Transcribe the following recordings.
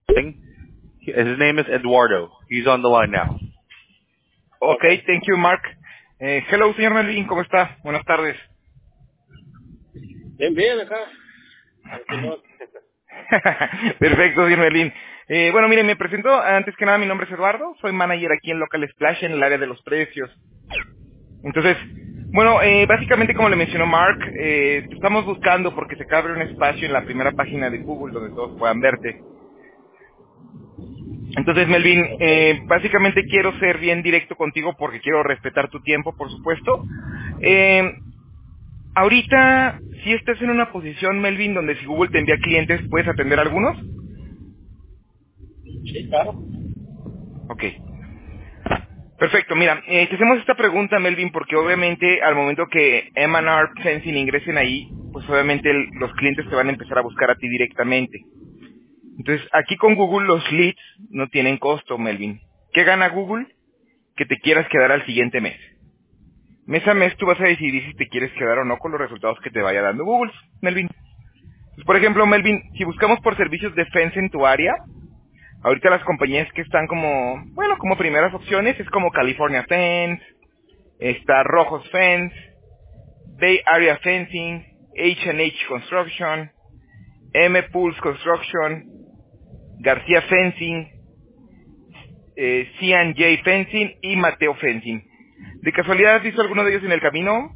His name is Eduardo. He's on the line now. Okay, thank you, Mark. Hello, señor Melvin, ¿cómo está? Buenas tardes. Bien, acá. Perfecto, señor Melvin. Bueno, mire, me presento. Antes que nada, mi nombre es Eduardo. Soy manager aquí en Local Splash en el área de los precios. Entonces, bueno, básicamente como le mencionó Mark, estamos buscando porque se abre un espacio en la primera página de Google donde todos puedan verte. Entonces, Melvin, básicamente quiero ser bien directo contigo porque quiero respetar tu tiempo, por supuesto. Ahorita, si estás en una posición, Melvin, donde si Google te envía clientes, ¿puedes atender algunos? Sí, claro. Ok. Perfecto, mira, te hacemos esta pregunta, Melvin, porque obviamente al momento que M&R Fencing ingresen ahí, pues obviamente los clientes te van a empezar a buscar a ti directamente. Entonces, aquí con Google los leads no tienen costo, Melvin. ¿Qué gana Google? Que te quieras quedar al siguiente mes. Mes a mes tú vas a decidir si te quieres quedar o no con los resultados que te vaya dando Google, Melvin. Pues, por ejemplo, Melvin, si buscamos por servicios de fence en tu área, ahorita las compañías que están como, bueno, como primeras opciones es como California Fence, está Rojos Fence, Bay Area Fencing, H&H Construction, M Pools Construction, García Fencing, C&J Fencing y Mateo Fencing. ¿De casualidad has visto alguno de ellos en el camino?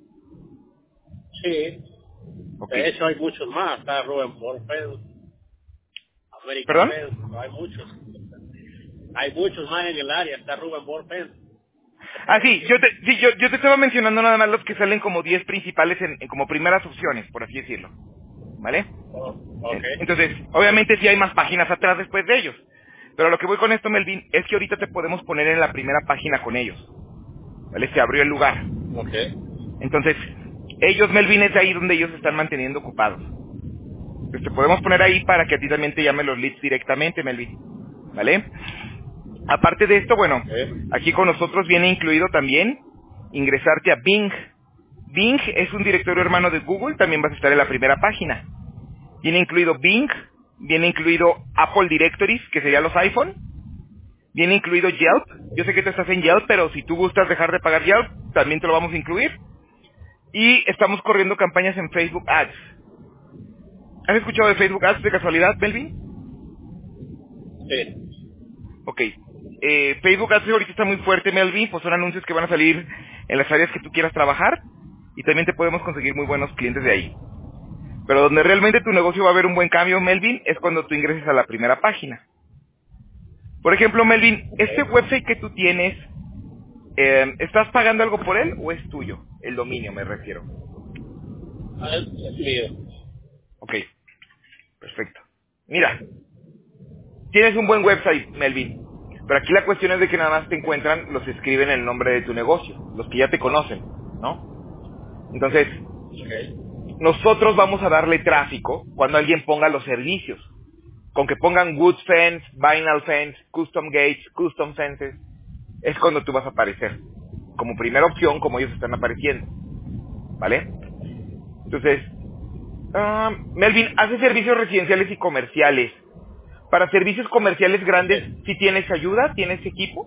Sí. Ok. De hecho, hay muchos más. Está Ruben Fence, American ¿Perdón? Fence. Hay muchos. Hay muchos más en el área. Está Ruben Fence. Ah, sí, yo te estaba mencionando nada más los que salen como 10 principales en como primeras opciones, por así decirlo. ¿Vale? Ok. Entonces, obviamente sí hay más páginas atrás después de ellos. Pero lo que voy con esto, Melvin, es que ahorita te podemos poner en la primera página con ellos. ¿Vale? Se abrió el lugar. Ok. Entonces, ellos, Melvin, es ahí donde ellos se están manteniendo ocupados. Entonces te podemos poner ahí para que a ti también te llamen los leads directamente, Melvin. ¿Vale? Aparte de esto, bueno, Ok. aquí con nosotros viene incluido también ingresarte a Bing. Bing es un directorio hermano de Google, también vas a estar en la primera página. Viene incluido Bing, viene incluido Apple Directories, que serían los iPhone, viene incluido Yelp. Yo sé que tú estás en Yelp, pero si tú gustas dejar de pagar Yelp, también te lo vamos a incluir. Y estamos corriendo campañas en Facebook Ads. ¿Has escuchado de Facebook Ads de casualidad, Melvin? Sí. Ok. Facebook Ads ahorita está muy fuerte, Melvin, pues son anuncios que van a salir en las áreas que tú quieras trabajar y también te podemos conseguir muy buenos clientes de ahí. Pero donde realmente tu negocio va a ver un buen cambio, Melvin, es cuando tú ingreses a la primera página. Por ejemplo, Melvin, Ok. este website que tú tienes, ¿estás pagando algo por él o es tuyo? El dominio, me refiero. Es mío. Ok, perfecto. Mira, tienes un buen website, Melvin. Pero aquí la cuestión es de que nada más te encuentran, los escriben el nombre de tu negocio, los que ya te conocen, ¿no? Entonces, Ok. nosotros vamos a darle tráfico cuando alguien ponga los servicios. Con que pongan Wood Fence, Vinyl Fence, Custom Gates, Custom Fences, es cuando tú vas a aparecer. Como primera opción, como ellos están apareciendo. ¿Vale? Entonces, Melvin, hace servicios residenciales y comerciales. Para servicios comerciales grandes, Sí. ¿sí tienes ayuda? ¿Tienes equipo?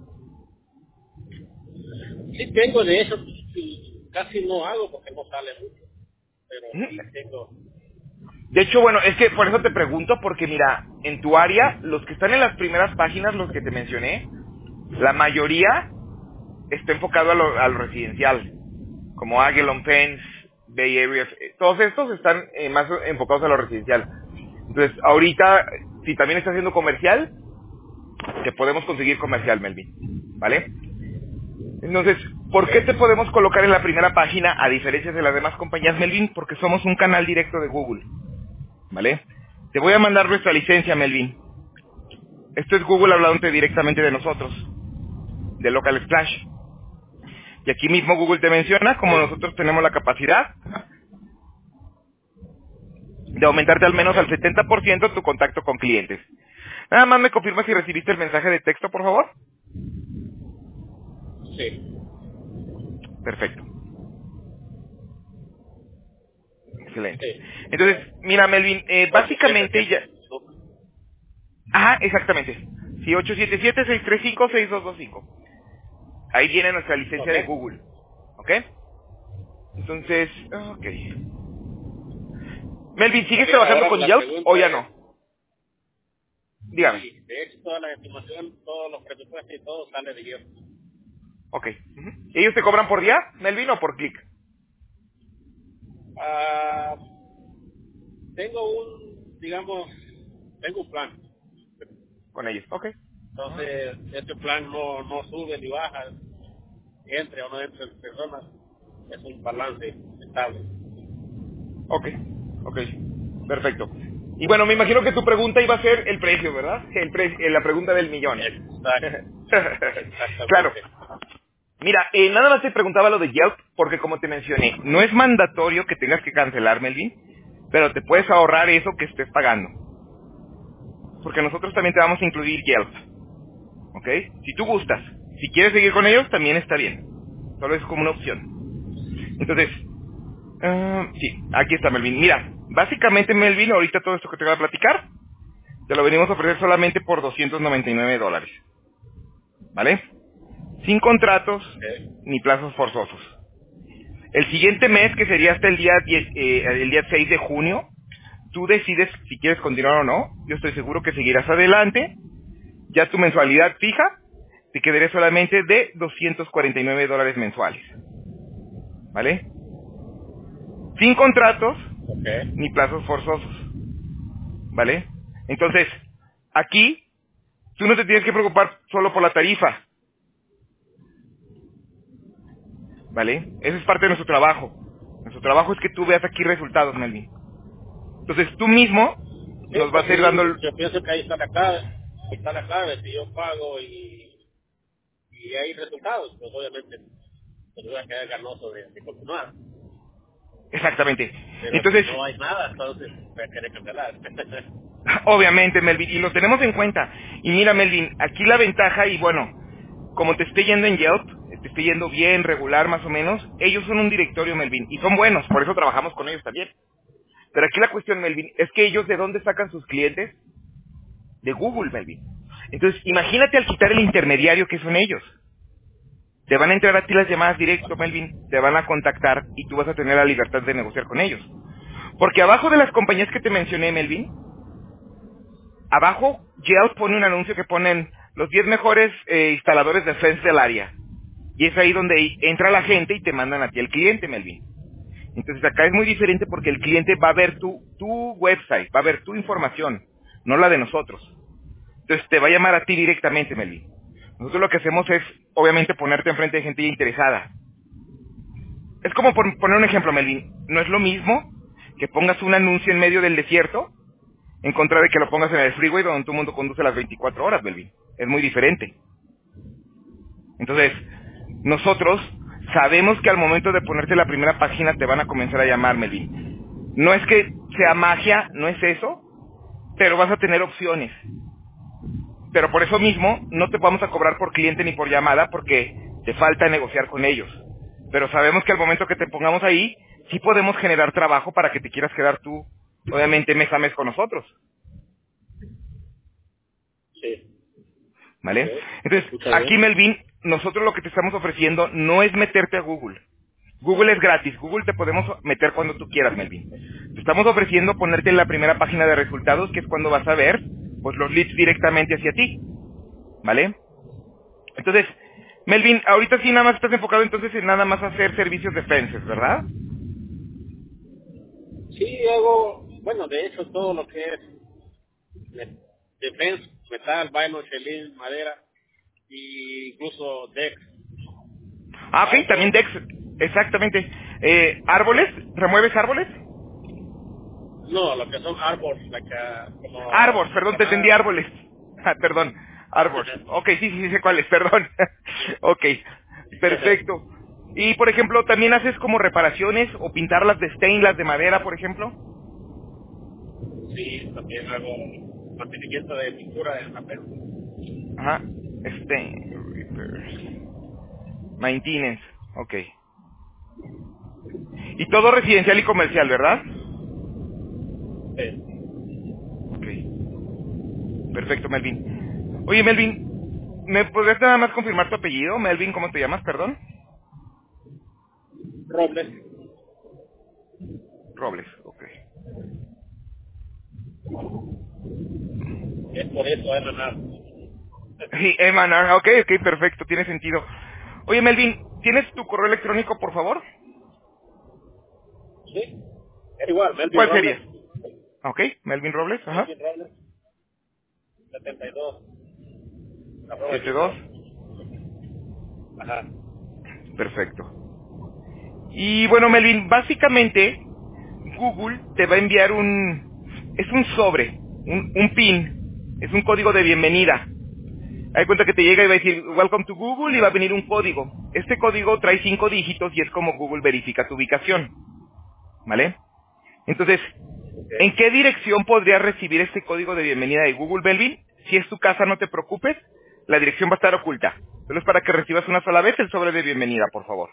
Sí tengo, de eso casi no hago porque no sale mucho. Pero Ujú. sí tengo. De hecho, bueno, es que por eso te pregunto, porque mira, en tu área, los que están en las primeras páginas, los que te mencioné, la mayoría está enfocado a lo residencial, como Agilon Fence, Bay Area, todos estos están más enfocados a lo residencial. Entonces, ahorita, si también estás haciendo comercial, te podemos conseguir comercial, Melvin, ¿vale? Entonces, ¿por qué te Ok. podemos colocar en la primera página a diferencia de las demás compañías, Melvin? Porque somos un canal directo de Google, ¿vale? Te voy a mandar nuestra licencia, Melvin. Esto es Google hablándote directamente de nosotros, de Local Splash. Y aquí mismo Google te menciona como nosotros tenemos la capacidad de aumentarte al menos al 70% tu contacto con clientes. Nada más me confirma si recibiste el mensaje de texto, por favor. Sí. Perfecto. Excelente. Sí. Entonces, mira, Melvin, Ok, siempre básicamente que... ya... Ajá, exactamente. Sí, 877-635-6225. Ahí viene nuestra licencia de Ok. Google. ¿Ok? Entonces, ok. Melvin, Ok, ¿sigues trabajando ahora con la Yelp o pregunta ya es, no? Dígame. si de hecho toda la estimación, todos los presupuestos y todo sale de yo. Ok. Ujú. ¿Ellos te cobran por día, Melvin, o por clic? Ah, digamos, tengo un plan. Con ellos. Ok. Entonces, este plan no sube ni baja, entre o no entre personas, es un balance estable. Ok. Ok. Perfecto. Y bueno, me imagino que tu pregunta iba a ser el precio, ¿verdad? La pregunta del millón. Claro. Exactamente. Mira, nada más te preguntaba lo de Yelp, porque como te mencioné, no es mandatorio que tengas que cancelar, Melvin, pero te puedes ahorrar eso que estés pagando. Porque nosotros también te vamos a incluir Yelp, ¿ok? Si tú gustas. Si quieres seguir con ellos, también está bien. Solo es como una opción. Entonces, sí, aquí está Melvin. Mira, básicamente Melvin, ahorita todo esto que te voy a platicar, te lo venimos a ofrecer solamente por $299, ¿vale? Sin contratos Okay. ni plazos forzosos. El siguiente mes, que sería hasta el día 6 de junio, tú decides si quieres continuar o no. Yo estoy seguro que seguirás adelante. Ya tu mensualidad fija te quedaría solamente de $249 mensuales, ¿vale? Sin contratos Okay. ni plazos forzosos, ¿vale? Entonces, aquí tú no te tienes que preocupar solo por la tarifa, ¿vale? Eso es parte de nuestro trabajo. Nuestro trabajo es que tú veas aquí resultados, Melvin. Entonces tú mismo Sí, nos vas pues a ir dando sí, yo pienso que ahí está la clave, si yo pago y hay resultados, pues obviamente pues voy a quedar ganoso de continuar. exactamente. Pero si Entonces, no hay nada, entonces voy a querer cancelar. obviamente, Melvin, y lo tenemos en cuenta. Y mira, Melvin, aquí la ventaja, y bueno, como te esté yendo en Yelp, te esté yendo bien, regular más o menos, ellos son un directorio, Melvin, y son buenos, por eso trabajamos con ellos también. Pero aquí la cuestión, Melvin, es que ellos ¿de dónde sacan sus clientes? De Google, Melvin. Entonces, imagínate al quitar el intermediario que son ellos. Te van a entrar a ti las llamadas directo, Melvin, te van a contactar y tú vas a tener la libertad de negociar con ellos. Porque abajo de las compañías que te mencioné, Melvin, abajo Yelp pone un anuncio que ponen los 10 mejores instaladores de Fence del área. Y es ahí donde entra la gente y te mandan a ti el cliente, Melvin. Entonces acá es muy diferente porque el cliente va a ver tu website, va a ver tu información, no la de nosotros. Entonces te va a llamar a ti directamente, Melvin. Nosotros lo que hacemos es, obviamente, ponerte enfrente de gente ya interesada. Es como por poner un ejemplo, Melvin. No es lo mismo que pongas un anuncio en medio del desierto en contra de que lo pongas en el freeway donde todo el mundo conduce las 24 horas, Melvin. Es muy diferente. Entonces, nosotros sabemos que al momento de ponerte la primera página te van a comenzar a llamar, Melvin. No es que sea magia, no es eso, pero vas a tener opciones. Pero por eso mismo no te vamos a cobrar por cliente ni por llamada porque te falta negociar con ellos. Pero sabemos que al momento que te pongamos ahí, sí podemos generar trabajo para que te quieras quedar tú, obviamente, mes a mes con nosotros. Sí, ok, ¿Vale? se Entonces, escucha aquí, bien. Melvin, nosotros lo que te estamos ofreciendo no es meterte a Google. Google es gratis. Google te podemos meter cuando tú quieras, Melvin. Te estamos ofreciendo ponerte en la primera página de resultados, que es cuando vas a ver pues los leads directamente hacia ti. ¿Vale? Entonces, Melvin, ahorita sí nada más estás enfocado entonces en nada más hacer servicios de fences, ¿verdad? Sí, hago, bueno, de hecho todo lo que es defense, metal, vaino, chelín, madera, y incluso deck, Ah, ok, también árbol, Dex, exactamente. ¿Árboles? ¿Remueves árboles? no, lo que son árboles, como Árboles, perdón, te entendí empanadas. árboles. Ah, perdón, árboles. Ok, sí, sí, sí sé cuáles, perdón. Ok, perfecto. Y, por ejemplo, ¿también haces como reparaciones o pintarlas de stainless, de madera, por ejemplo? Sí, también hago mantenimiento de pintura en papel. Ajá, repairs, maintenance, ok. Y todo residencial y comercial, ¿verdad? Sí. Ok. Perfecto, Melvin. Oye, Melvin, ¿me podrías nada más confirmar tu apellido? Melvin, ¿cómo te llamas, perdón? Robles. Robles, ok. Es por eso, es Renato. Sí, Emanar, ok, perfecto, tiene sentido. Oye, Melvin, ¿tienes tu correo electrónico, por favor? Sí. Es igual, Melvin ¿Cuál Robles. sería? Ok, Melvin Robles, ajá. Melvin Robles. 72. Arroba 72, Gmail. Ajá. perfecto. Y bueno, Melvin, básicamente Google te va a enviar es un sobre, un PIN, es un código de bienvenida. Hay cuenta que te llega y va a decir Welcome to Google y va a venir un código. Este código trae 5 dígitos y es como Google verifica tu ubicación, ¿vale? Entonces, ¿en Ok. qué dirección podrías recibir este código de bienvenida de Google, Melvin? Si es tu casa, no te preocupes, la dirección va a estar oculta. Solo es para que recibas una sola vez el sobre de bienvenida, por favor.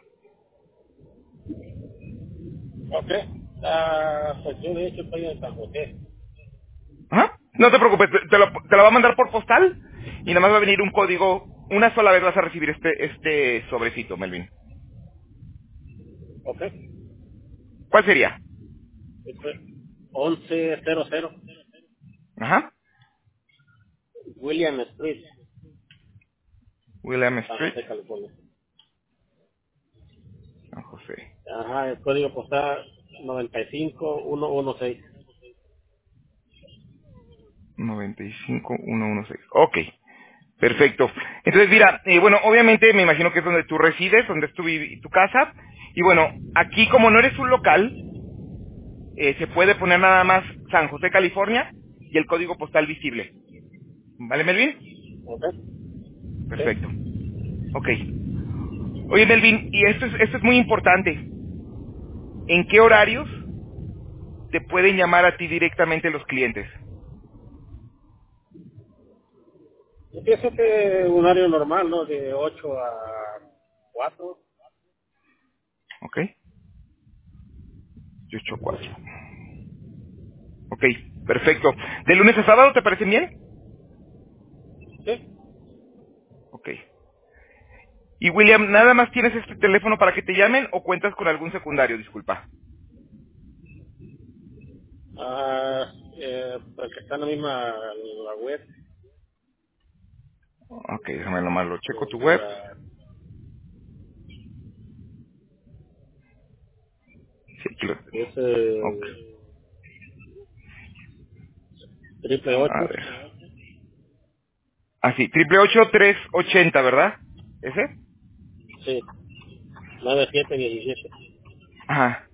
Ok. Pues yo de hecho estoy en San José. Ajá. No te preocupes, te lo va a mandar por postal y nada más va a venir un código. Una sola vez vas a recibir este sobrecito, Melvin. Ok. ¿Cuál sería? Esto es 1100 Ajá. William Street, William San Street, José, California. San José. Ajá, el código postal 95116. 95116. Ok. Perfecto. Entonces, mira, bueno, obviamente me imagino que es donde tú resides, donde es tu casa. Y bueno, aquí como no eres un local, se puede poner nada más San José, California y el código postal visible. ¿Vale, Melvin? Ok. Perfecto. Sí. Ok. Oye, Melvin, y esto es muy importante. ¿En qué horarios te pueden llamar a ti directamente los clientes? Yo pienso que un horario normal, ¿no? De 8 a 4. Ok. 8 a 4. Ok, perfecto. ¿De lunes a sábado te parecen bien? Sí. Ok. Y William, ¿nada más tienes este teléfono para que te llamen o cuentas con algún secundario? Disculpa. Pues que está en la misma la web. Ok, déjame nomás lo checo tu web. La, Sí, aquí lo tengo. es Ok. triple A 8. ver. Ah, sí, 888-380, ¿verdad? ¿Ese? Sí. 9717. Ajá,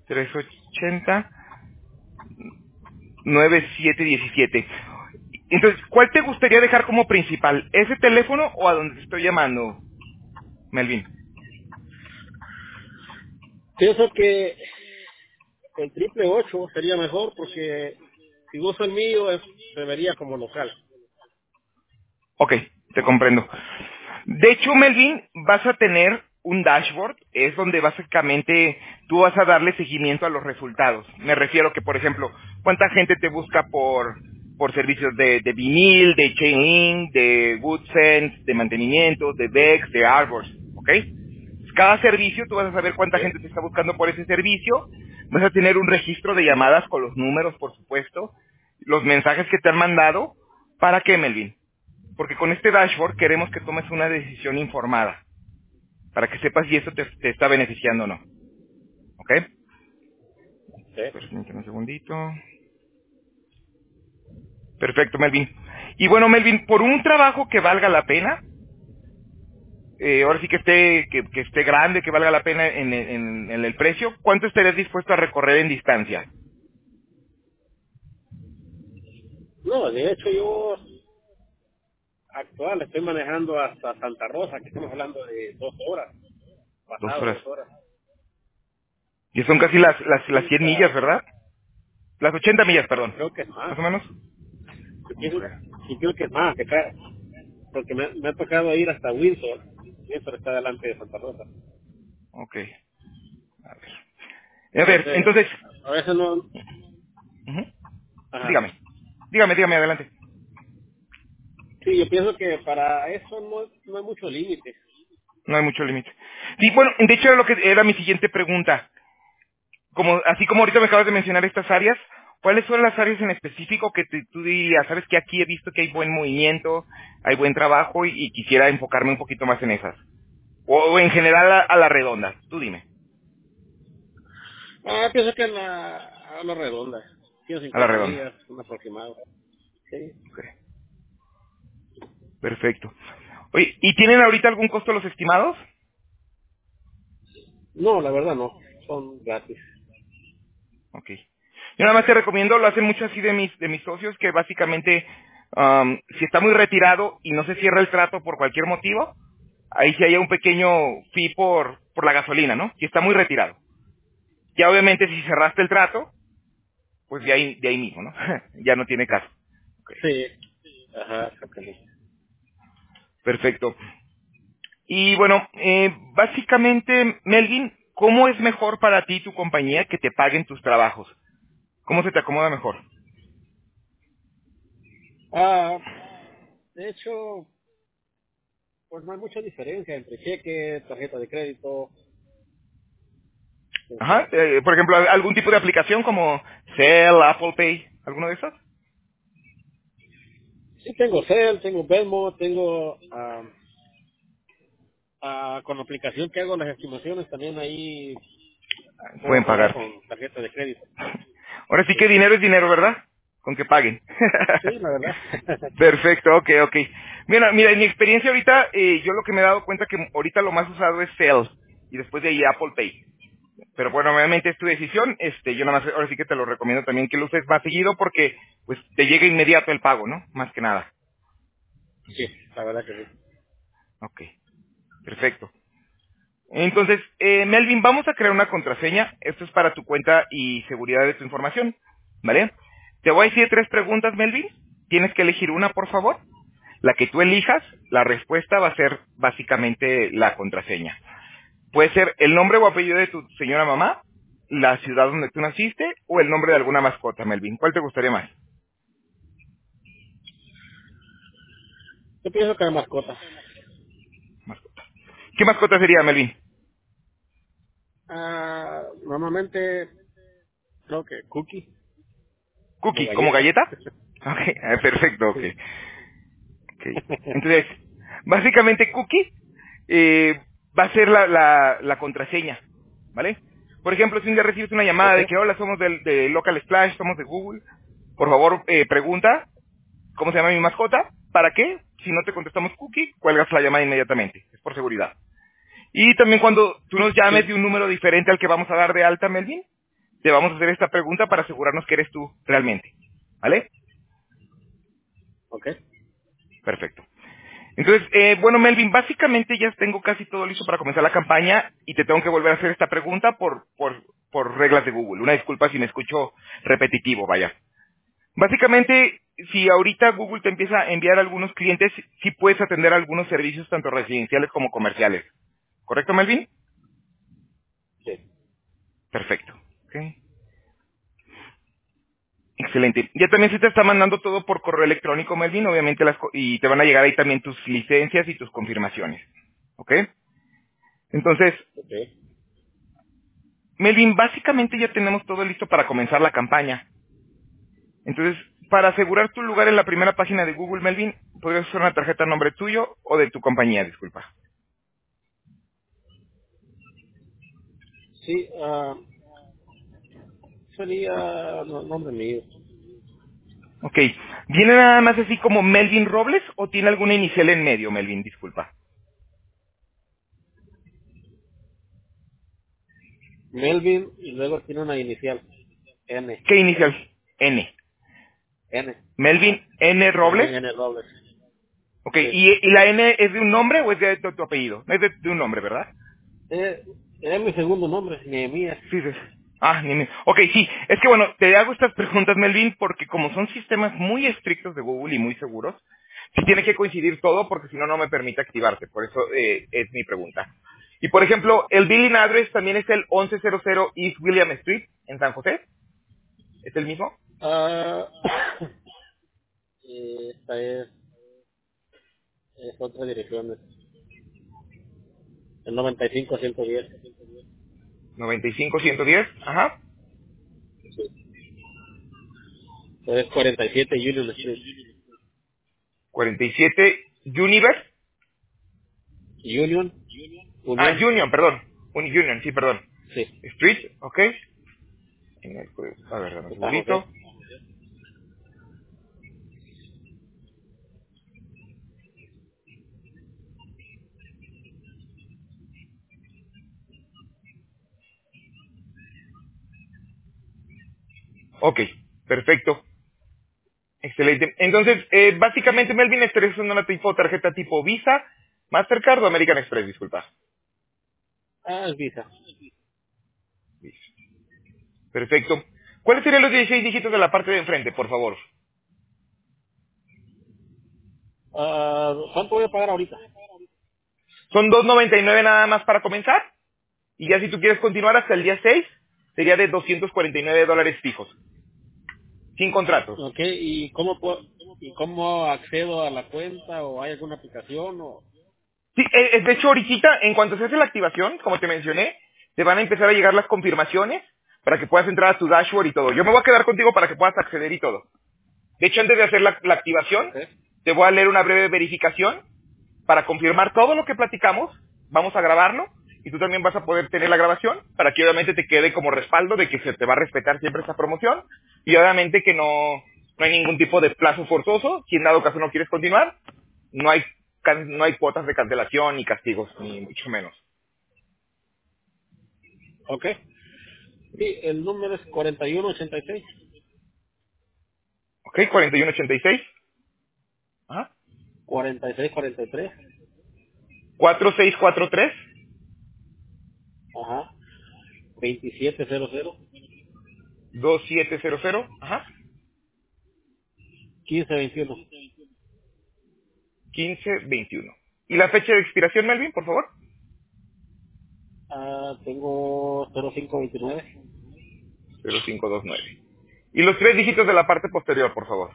380-9717. Entonces, ¿cuál te gustaría dejar como principal? ¿Ese teléfono o a donde te estoy llamando, Melvin? Pienso que el triple 8 sería mejor porque si uso el mío se vería como local. Ok, te comprendo. De hecho, Melvin, vas a tener un dashboard, es donde básicamente tú vas a darle seguimiento a los resultados. Me refiero que, por ejemplo, cuánta gente te busca por servicios de vinil, de Chainlink, de WoodSense, de mantenimiento, de Vex, de Arbors, ¿ok? Cada servicio tú vas a saber cuánta gente ¿Ok? te está buscando por ese servicio, vas a tener un registro de llamadas con los números, por supuesto, los mensajes que te han mandado. ¿Para qué, Melvin? Porque con este dashboard queremos que tomes una decisión informada, para que sepas si esto te está beneficiando o no. ¿Ok? ¿Ok? Permíteme un segundito. Perfecto, Melvin. Y bueno, Melvin, por un trabajo que valga la pena, ahora sí que esté grande, que valga la pena en el precio, ¿cuánto estarías dispuesto a recorrer en distancia? No, de hecho yo actual estoy manejando hasta Santa Rosa, que estamos hablando de 2 horas, 2 pasado horas. 2 horas. Y son casi las 100 millas, 80, ¿verdad? Las 80 millas, perdón. creo que es más. ¿Más o menos? Yo Ok. pienso, sí creo que es más, porque me ha tocado ir hasta Windsor. Windsor está delante de Santa Rosa. Ok. A ver. A ver, Entonces, entonces, a veces no... ujú. Ajá. Dígame. Dígame, adelante. Sí, yo pienso que para eso no hay mucho límite. No hay mucho límite. Sí, bueno, de hecho era lo que era mi siguiente pregunta. Así como ahorita me acabas de mencionar estas áreas, ¿cuáles son las áreas en específico que tú dirías, sabes que aquí he visto que hay buen movimiento, hay buen trabajo y quisiera enfocarme un poquito más en esas? O en general a la redonda, tú dime, Pienso que a la redonda, a la 150 redonda. días, un aproximado. Sí. Ok, perfecto. Oye, ¿y tienen ahorita algún costo los estimados? No, la verdad no, son gratis. Ok. Yo nada más te recomiendo, lo hacen mucho así de mis socios, que básicamente, si está muy retirado y no se cierra el trato por cualquier motivo, ahí sí hay un pequeño fee por la gasolina, ¿no? Si está muy retirado. Ya obviamente si cerraste el trato, pues de ahí mismo, ¿no? Ya no tiene caso. Ok, Sí. Ajá, exactamente. perfecto. Y bueno, básicamente, Melvin, ¿cómo es mejor para ti y tu compañía que te paguen tus trabajos? ¿Cómo se te acomoda mejor? Ah, de hecho, pues no hay mucha diferencia entre cheque, tarjeta de crédito. Ajá, por ejemplo, algún tipo de aplicación como Zelle, Apple Pay, ¿alguno de esos? Sí, tengo Cel, tengo Venmo, tengo con la aplicación que hago las estimaciones también ahí puedo Pueden pagar pagarte. con tarjeta de crédito. Ahora sí Sí, que dinero es dinero, ¿verdad? Con que paguen. sí, la verdad. Perfecto, ok. Mira, en mi experiencia ahorita, yo lo que me he dado cuenta que ahorita lo más usado es Zelle y después de ahí Apple Pay. Pero bueno, obviamente es tu decisión, yo nada más, ahora sí que te lo recomiendo también que lo uses más seguido porque pues te llega inmediato el pago, ¿no? Más que nada. Sí, la verdad que sí. Ok, perfecto. Entonces, Melvin, vamos a crear una contraseña. Esto es para tu cuenta y seguridad de tu información, ¿vale? Te voy a decir 3 preguntas, Melvin. Tienes que elegir una, por favor. La que tú elijas, la respuesta va a ser básicamente la contraseña. Puede ser el nombre o apellido de tu señora mamá, la ciudad donde tú naciste o el nombre de alguna mascota, Melvin. ¿Cuál te gustaría más? Yo pienso que la mascota. Mascota. ¿Qué mascota sería, Melvin? Normalmente creo que cookie, como Cookie, ¿como galleta. galleta? Ok, perfecto, ok. Sí. Ok. Entonces, básicamente Cookie va a ser la contraseña, ¿vale? Por ejemplo, si un día recibes una llamada Ok, de que hola, somos de Local Splash, somos de Google, por favor, pregunta cómo se llama mi mascota, ¿para qué? Si no te contestamos Cookie, cuelgas la llamada inmediatamente, es por seguridad. Y también cuando tú nos llames sí, de un número diferente al que vamos a dar de alta, Melvin, te vamos a hacer esta pregunta para asegurarnos que eres tú realmente, ¿vale? ok. Perfecto. Entonces, bueno, Melvin, básicamente ya tengo casi todo listo para comenzar la campaña y te tengo que volver a hacer esta pregunta por reglas de Google. Una disculpa si me escucho repetitivo, vaya. Básicamente, si ahorita Google te empieza a enviar a algunos clientes, sí puedes atender algunos servicios tanto residenciales como comerciales. ¿Correcto, Melvin? Sí. Perfecto. Ok. Excelente. Ya también se te está mandando todo por correo electrónico, Melvin, obviamente, y te van a llegar ahí también tus licencias y tus confirmaciones. ¿Ok? Entonces, Ok. Melvin, básicamente ya tenemos todo listo para comenzar la campaña. Entonces, para asegurar tu lugar en la primera página de Google, Melvin, podrías usar una tarjeta a nombre tuyo o de tu compañía, disculpa. Sí, sería nombre mío. Ok. ¿Viene nada más así como Melvin Robles o tiene alguna inicial en medio, Melvin? Disculpa. Melvin y luego tiene una inicial. N. ¿Qué inicial? N. N. Melvin Ajá. N. Robles. Melvin N. Robles. Ok. Sí. ¿Y la N es de un nombre o es de tu apellido? No es de un nombre, ¿verdad? Es mi segundo nombre, Nehemías. Sí, sí. Ok, sí. Es que bueno, te hago estas preguntas, Melvin, porque como son sistemas muy estrictos de Google y muy seguros, sí tiene que coincidir todo porque si no, no me permite activarte. Por eso es mi pregunta. Y por ejemplo, el billing address también es el 1100 East William Street en San José. ¿Es el mismo? Ah, esta es. son 3 direcciones. El 95-110. 95-110, ajá. Es 47 Union Street. 47 Universe. Union. Ah, Union. Union, perdón. Union, sí, perdón. Sí. Street, ok. A ver, dame un Está José. segundito. Ok, perfecto. Excelente. Entonces, básicamente, Melvin, estaría usando una tarjeta tipo Visa, Mastercard o American Express, disculpa. Es Visa. Visa. Perfecto. ¿Cuáles serían los 16 dígitos de la parte de enfrente, por favor? ¿Cuánto voy a pagar ahorita? Son 2.99 nada más para comenzar. Y ya si tú quieres continuar hasta el día 6, sería de $249 fijos. Sin contratos. Ok, ¿y cómo accedo a la cuenta o hay alguna aplicación o? Sí, de hecho, ahorita, en cuanto se hace la activación, como te mencioné, te van a empezar a llegar las confirmaciones para que puedas entrar a tu dashboard y todo. Yo me voy a quedar contigo para que puedas acceder y todo. De hecho, antes de hacer la activación, Ok. te voy a leer una breve verificación para confirmar todo lo que platicamos. Vamos a grabarlo y tú también vas a poder tener la grabación para que obviamente te quede como respaldo de que se te va a respetar siempre esta promoción y obviamente que no hay ningún tipo de plazo forzoso. Si en dado caso no quieres continuar, no hay, no hay cuotas de cancelación ni castigos, ni mucho menos. Ok. Sí, el número es 4186. ¿Ok? 4186. Ajá. 4643. 4643. Ajá. 2700. 2700. Ajá. 1521. 1521. ¿Y la fecha de expiración, Melvin, por favor? Tengo 0529. 0529. Y los 3 dígitos de la parte posterior, por favor.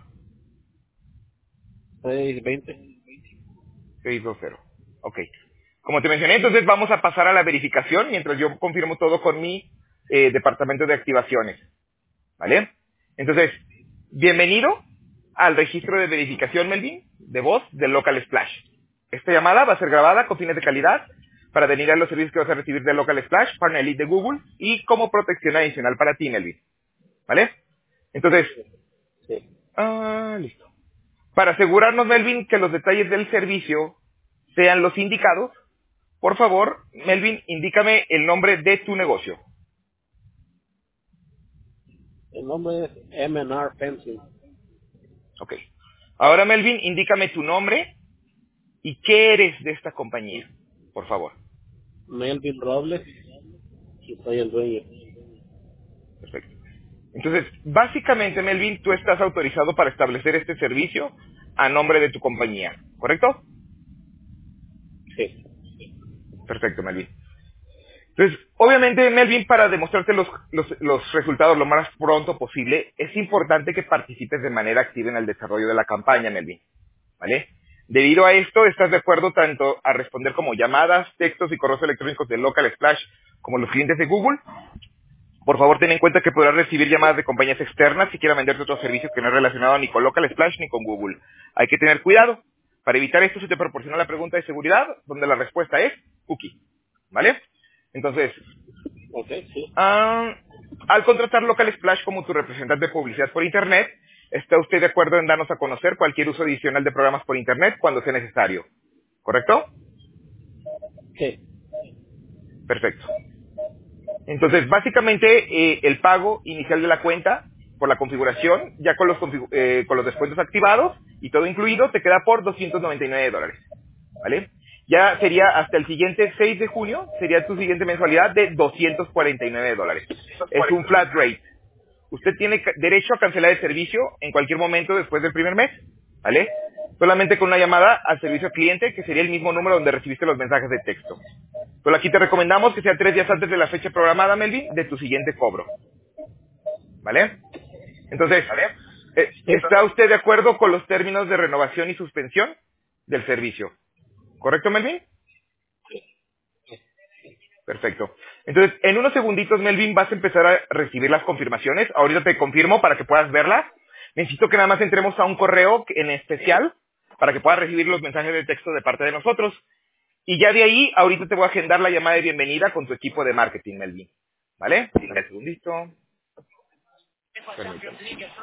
620. 620. Ok. Como te mencioné, entonces vamos a pasar a la verificación mientras yo confirmo todo con mi departamento de activaciones. ¿Vale? Entonces, bienvenido al registro de verificación, Melvin, de voz del Local Splash. Esta llamada va a ser grabada con fines de calidad para denigrar los servicios que vas a recibir del Local Splash, Partner Elite de Google y como protección adicional para ti, Melvin. ¿Vale? Entonces, Sí. listo. Para asegurarnos, Melvin, que los detalles del servicio sean los indicados, por favor, Melvin, indícame el nombre de tu negocio. El nombre es M&R Fencing. Ok. Ahora, Melvin, indícame tu nombre y qué eres de esta compañía, por favor. Melvin Robles. Y soy el dueño. Perfecto. Entonces, básicamente, Melvin, tú estás autorizado para establecer este servicio a nombre de tu compañía, ¿correcto? Sí. Perfecto, Melvin. Entonces, obviamente, Melvin, para demostrarte los resultados lo más pronto posible, es importante que participes de manera activa en el desarrollo de la campaña, Melvin. ¿Vale? Debido a esto, estás de acuerdo tanto a responder como llamadas, textos y correos electrónicos de Local Splash como los clientes de Google. Por favor, ten en cuenta que podrás recibir llamadas de compañías externas si quieran venderte otro servicio que no es relacionado ni con Local Splash ni con Google. Hay que tener cuidado. Para evitar esto se te proporciona la pregunta de seguridad, donde la respuesta es cookie. ¿Vale? Entonces, Ok, sí. al contratar Local Splash como tu representante de publicidad por Internet, ¿está usted de acuerdo en darnos a conocer cualquier uso adicional de programas por Internet cuando sea necesario? ¿Correcto? Sí. Perfecto. Entonces, básicamente, el pago inicial de la cuenta por la configuración, ya con los descuentos activados y todo incluido, te queda por $299. ¿Vale? Ya sería hasta el siguiente 6 de junio, sería tu siguiente mensualidad de $249. Es un flat rate. Usted tiene derecho a cancelar el servicio en cualquier momento después del primer mes, ¿vale? Solamente con una llamada al servicio al cliente, que sería el mismo número donde recibiste los mensajes de texto. Solo aquí te recomendamos que sea 3 días antes de la fecha programada, Melvin, de tu siguiente cobro, ¿vale? Entonces, Sí. ¿está usted de acuerdo con los términos de renovación y suspensión del servicio? ¿Correcto, Melvin? Perfecto. Entonces, en unos segunditos, Melvin, vas a empezar a recibir las confirmaciones. Ahorita te confirmo para que puedas verlas. Necesito que nada más entremos a un correo en especial para que puedas recibir los mensajes de texto de parte de nosotros. Y ya de ahí, ahorita te voy a agendar la llamada de bienvenida con tu equipo de marketing, Melvin. ¿Vale? Dame un segundito. Permítame.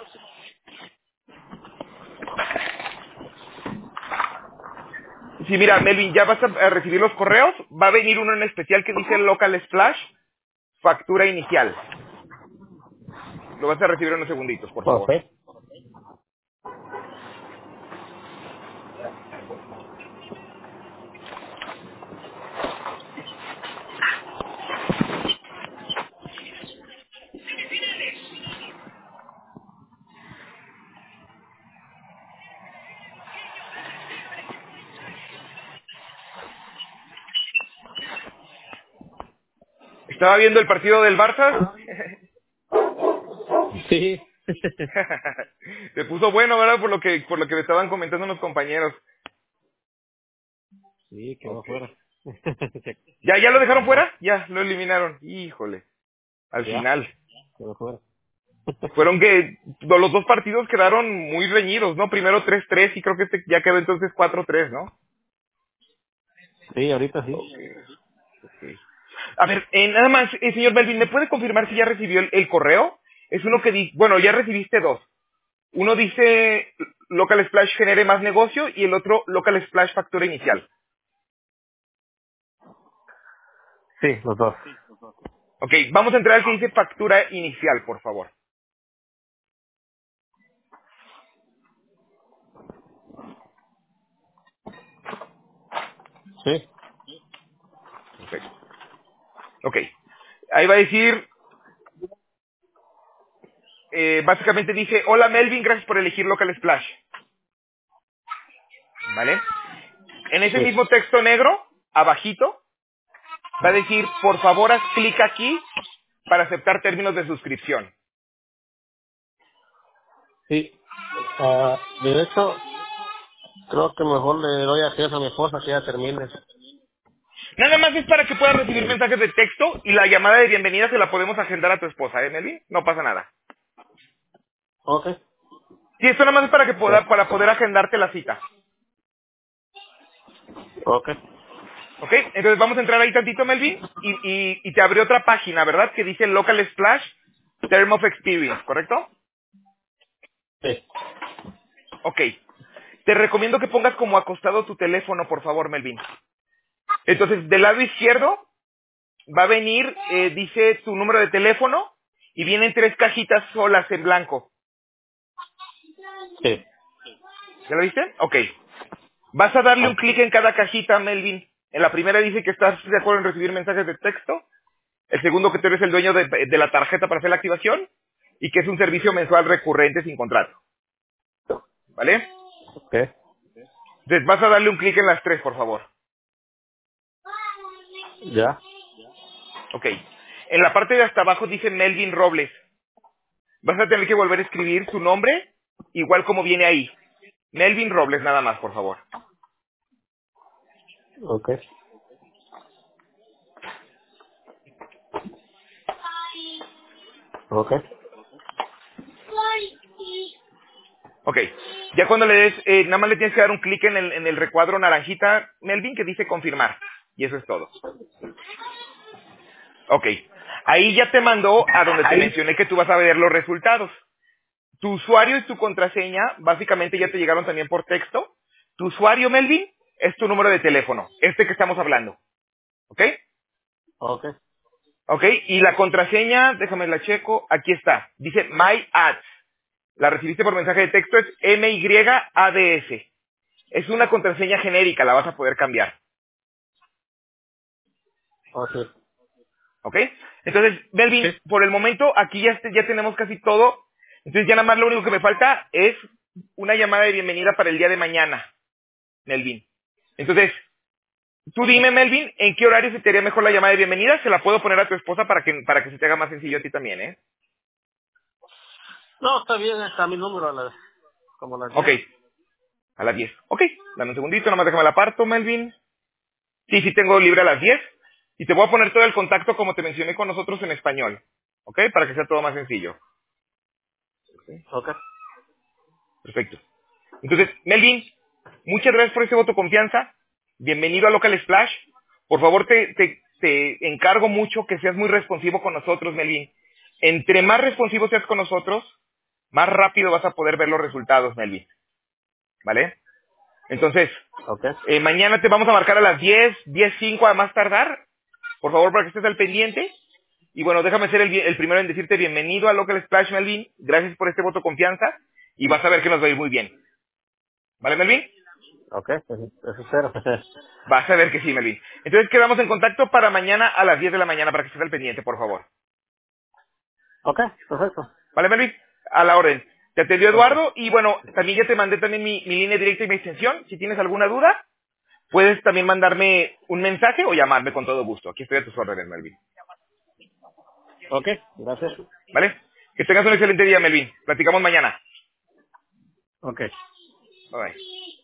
Sí, mira, Melvin, ya vas a recibir los correos. Va a venir uno en especial que dice Local Splash, factura inicial. Lo vas a recibir en unos segunditos, por Ok. favor. ¿Estaba viendo el partido del Barça? Sí. Se puso bueno, ¿verdad? Por lo que me estaban comentando unos compañeros. Sí, quedó Ok. fuera. ¿Ya lo dejaron fuera? Ya, lo eliminaron. Híjole. Al Ya, final. quedó fuera. Fueron que los dos partidos quedaron muy reñidos, ¿no? Primero 3-3 y creo que este ya quedó entonces 4-3, ¿no? Sí, ahorita sí. Ok, ok. A ver, nada más, señor Melvin, ¿me puede confirmar si ya recibió el correo? Es uno que dice, bueno, ya recibiste dos. Uno dice Local Splash genere más negocio y el otro Local Splash factura inicial. Sí, los dos. Ok, vamos a entrar al que dice factura inicial, por favor. Sí, Perfecto. Ok. Ahí va a decir, básicamente dice, hola Melvin, gracias por elegir Local Splash. ¿Vale? En ese sí. mismo texto negro, abajito, va a decir, por favor haz clic aquí para aceptar términos de suscripción. Sí. De hecho, creo que mejor le doy acceso a mi esposa que ya termine. Nada más es para que puedas recibir mensajes de texto y la llamada de bienvenida se la podemos agendar a tu esposa, ¿eh, Melvin? No pasa nada. Ok. Sí, esto nada más es Ya. para poder agendarte la cita. Ok. ¿Ok? Entonces vamos a entrar ahí tantito, Melvin, y te abre otra página, ¿verdad? Que dice Local Splash Term of Experience, ¿correcto? Sí. Ok. Te recomiendo que pongas como acostado tu teléfono, por favor, Melvin. Entonces, del lado izquierdo va a venir, dice tu número de teléfono y vienen tres cajitas solas en blanco. Sí. ¿Ya lo viste? Ok. Vas a darle un Ah, clic en cada cajita, Melvin. En la primera dice que estás de acuerdo en recibir mensajes de texto. El segundo que tú eres el dueño de la tarjeta para hacer la activación. Y que es un servicio mensual recurrente sin contrato. ¿Vale? ok. Entonces vas a darle un clic en las tres, por favor. Ya. Ok. En la parte de hasta abajo dice Melvin Robles. Vas a tener que volver a escribir su nombre, igual como viene ahí. Melvin Robles, nada más, por favor. Ok. Ok. Ok. Ya cuando le des, nada más le tienes que dar un clic en el recuadro naranjita, Melvin, que dice confirmar. Y eso es todo. Ok. Ahí ya te mandó a donde te mencioné que tú vas a ver los resultados. Tu usuario y tu contraseña, básicamente ya te llegaron también por texto. Tu usuario, Melvin, es tu número de teléfono, este que estamos hablando. ¿Ok? Ok. ¿Ok? Y la contraseña, déjame la checo, aquí está. Dice My Ads. La recibiste por mensaje de texto, es MYADS. Es una contraseña genérica, la vas a poder cambiar. Ok. ¿Ok? Entonces, Melvin, Sí. por el momento, aquí ya tenemos casi todo. Entonces, ya nada más lo único que me falta es una llamada de bienvenida para el día de mañana, Melvin. Entonces, tú dime, Melvin, ¿en qué horario se te haría mejor la llamada de bienvenida? Se la puedo poner a tu esposa para que se te haga más sencillo a ti también, ¿eh? No, está bien, está mi número como a las Ok, 10. a las 10. Ok, dame un segundito, nomás déjame la aparto, Melvin. Sí, sí tengo libre a las 10. Y te voy a poner todo el contacto como te mencioné con nosotros en español. ¿Ok? Para que sea todo más sencillo. Ok. Perfecto. Entonces, Melvin, muchas gracias por ese voto de confianza. Bienvenido a Local Splash. Por favor, te encargo mucho que seas muy responsivo con nosotros, Melvin. Entre más responsivo seas con nosotros, más rápido vas a poder ver los resultados, Melvin. ¿Vale? Entonces, Ok. mañana te vamos a marcar a las 10, 10:05 a más tardar. Por favor, para que estés al pendiente. Y bueno, déjame ser el primero en decirte bienvenido a Local Splash, Melvin. Gracias por este voto de confianza. Y vas a ver que nos va a ir muy bien. ¿Vale, Melvin? Ok. Eso espero. Vas a ver que sí, Melvin. Entonces quedamos en contacto para mañana a las 10 de la mañana para que estés al pendiente, por favor. Ok. Perfecto. ¿Vale, Melvin? A la orden. Te atendió Ok. Eduardo y bueno, también ya te mandé también mi línea directa y mi extensión. Si tienes alguna duda, puedes también mandarme un mensaje o llamarme con todo gusto. Aquí estoy a tus órdenes, Melvin. Ok. Gracias. ¿Vale? Que tengas un excelente día, Melvin. Platicamos mañana. Ok. Bye bye.